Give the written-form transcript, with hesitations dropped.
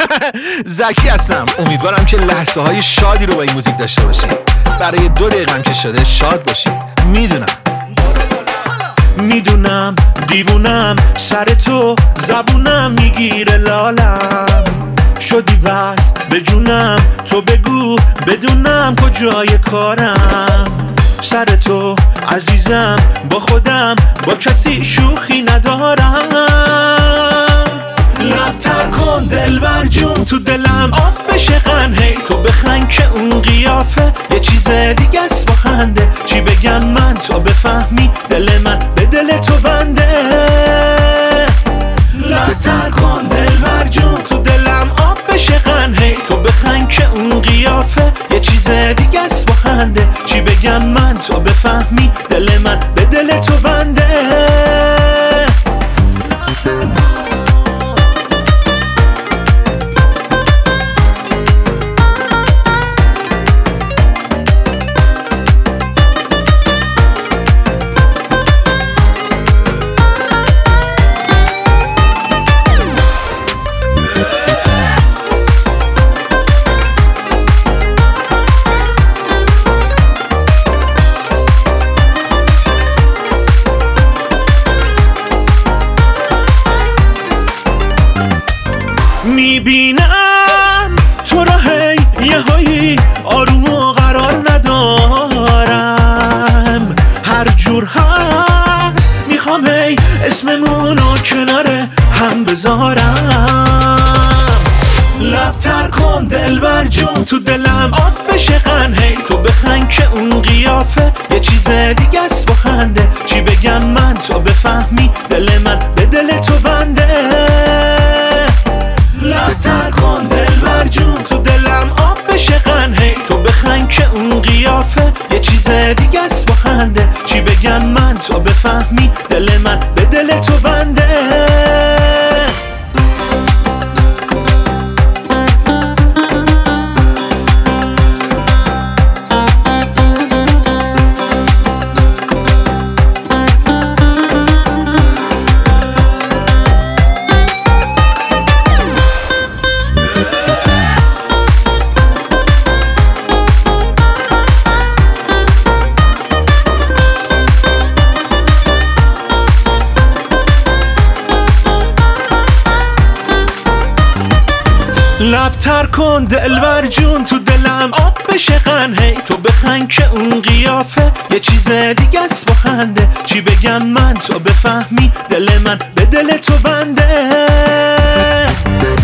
زکی هستم. امیدوارم که لحظه های شادی رو با این موزیک داشته باشید. برای 2 دقیقه هم که شده شاد باشید. میدونم دیوونم، سر تو زبونم میگیره لالم، شدی وصل به جونم، تو بگو بدونم کجای کارم. سر تو عزیزم، با خودم با کسی شوخی ندارم. لبتر کن دلبر جون، تو دلم آب بشه قنهی، تو بخند که اون قیافه یه چیز دیگه است با خنده. چی بگم من تا بفهمی دل من به دل تو بنده. لبتر کن دلبر جون، تو دلم آب بشه قنهی، تو بخند که اون قیافه یه چیز دیگه است با خنده. چی بگم من تا بفهمی دل من به دل تو بنده. میبینم تو را هی یه هایی آروم و قرار ندارم، هر جور هست میخوام هی اسممونو کنار هم بذارم. لبتر کن دلبر جون، تو دلم آب بشه قنهی، تو بخند که اون قیافه یه چیز دیگه است با خنده. چی بگم من تا بفهمی دل من به دل تو بنده. لبتر کن دلبر جون، تو دلم آب بشه قنهی، تو بخند که اون قیافه یه چیز دیگه است با خنده. چی بگم من تا بفهمی دل من به دل تو بنده. لبتر کن دلبر جون، تو دلم آب بشه قنهی، تو بخند که اون قیافه یه چیز دیگه است با خنده. چی بگم من تا بفهمی دل من به دل تو بنده.